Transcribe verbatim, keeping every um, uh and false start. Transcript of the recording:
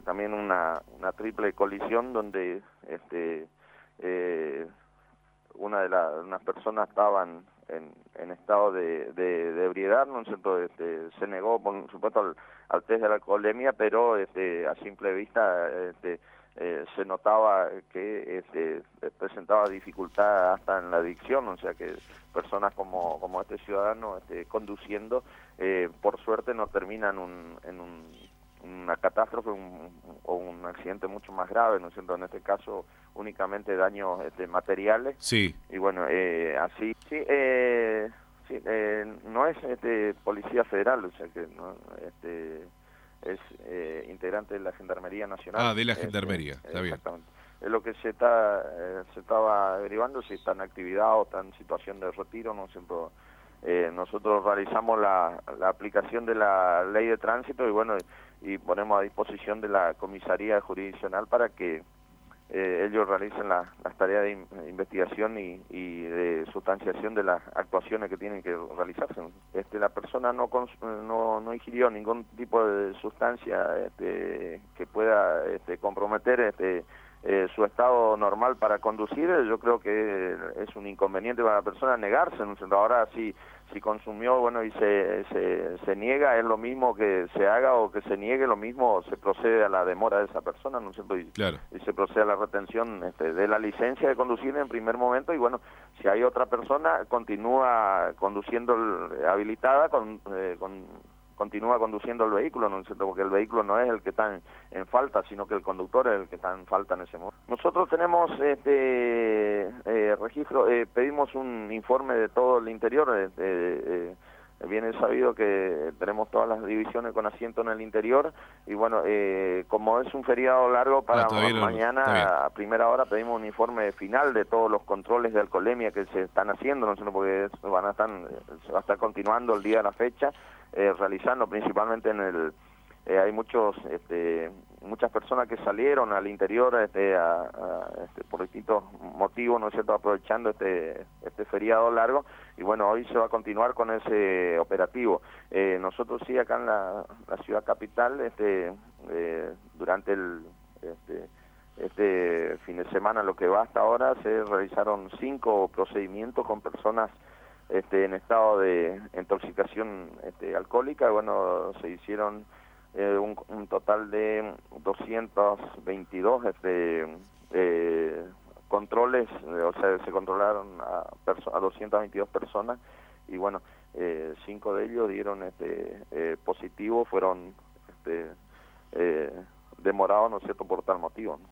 también una, una triple colisión donde este eh, una de las unas personas estaban en, en estado de, de, de ebriedad, ¿no es cierto? Este, se negó, por supuesto, al, al test de la alcoholemia, pero este, a simple vista este, eh, se notaba que este, presentaba dificultad hasta en la adicción, o sea que personas como, como este ciudadano este, conduciendo, eh, por suerte no terminan un, en un una catástrofe un, o un accidente mucho más grave, ¿no es cierto? En este caso únicamente daños este, materiales. Sí. Y bueno, eh, así, sí, eh, sí eh, no es este, policía federal, o sea que no, este, es eh, integrante de la Gendarmería Nacional. Ah, de la este, Gendarmería, está bien. Exactamente. Es lo que se está eh, se estaba derivando, si está en actividad o está en situación de retiro, ¿no es cierto? Eh, nosotros realizamos la, la aplicación de la ley de tránsito y bueno, y ponemos a disposición de la comisaría jurisdiccional para que eh, ellos realicen la, las tareas de in, investigación y, y de sustanciación de las actuaciones que tienen que realizarse. Este, la persona no, cons, no no ingirió ningún tipo de sustancia este, que pueda este, comprometer este Eh, su estado normal para conducir. Yo creo que es un inconveniente para la persona negarse, ¿no? Ahora si si consumió, bueno, y se, se se niega, es lo mismo que se haga o que se niegue, lo mismo se procede a la demora de esa persona, ¿no? Y, claro. y se procede a la retención este, de la licencia de conducir en primer momento, y bueno, si hay otra persona, continúa conduciendo el, habilitada con, eh, con continúa conduciendo el vehículo, ¿no es cierto? Porque el vehículo no es el que está en, en falta, sino que el conductor es el que está en falta en ese momento. Nosotros tenemos este eh, registro, eh, pedimos un informe de todo el interior, eh, eh, bien es sabido que tenemos todas las divisiones con asiento en el interior, y bueno, eh, como es un feriado largo para ah, mañana, a primera hora pedimos un informe final de todos los controles de alcoholemia que se están haciendo, ¿no? Porque van a estar, se va a estar continuando el día de la fecha, eh, realizando principalmente en el... Eh, hay muchos este, muchas personas que salieron al interior este, a, a, este, por distintos motivos, ¿no es cierto?, aprovechando este este feriado largo, y bueno, hoy se va a continuar con ese operativo. Eh, nosotros sí, acá en la, la ciudad capital, este eh, durante el este, este fin de semana, lo que va hasta ahora, se realizaron cinco procedimientos con personas este, en estado de intoxicación este, alcohólica. Bueno, se hicieron Eh, un, un total de doscientos veintidós este, eh, controles, eh, o sea, se controlaron a, a doscientas veintidós personas, y bueno, eh, cinco de ellos dieron este eh, positivo, fueron este, eh, demorados, ¿no es cierto?, por tal motivo, ¿no?